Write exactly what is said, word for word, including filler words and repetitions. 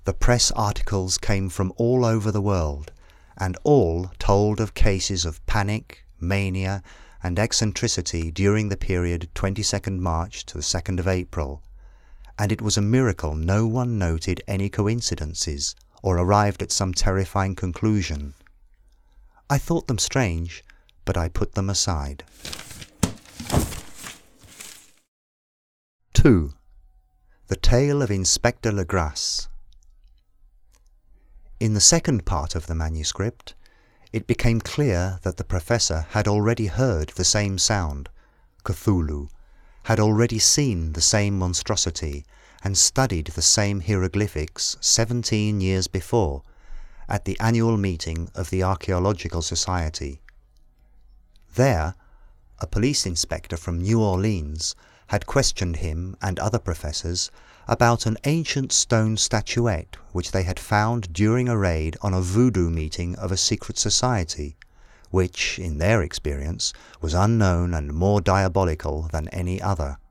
The press articles came from all over the world, and all told of cases of panic, mania, and eccentricity during the period twenty-second March to the second of April, and it was a miracle no one noted any coincidences or arrived at some terrifying conclusion. I thought them strange, but I put them aside. two. The Tale of Inspector Legrasse. In the second part of the manuscript, it became clear that the professor had already heard the same sound, Cthulhu, had already seen the same monstrosity, and studied the same hieroglyphics seventeen years before, at the annual meeting of the Archaeological Society. There, a police inspector from New Orleans had questioned him and other professors about an ancient stone statuette which they had found during a raid on a voodoo meeting of a secret society, which, in their experience, was unknown and more diabolical than any other.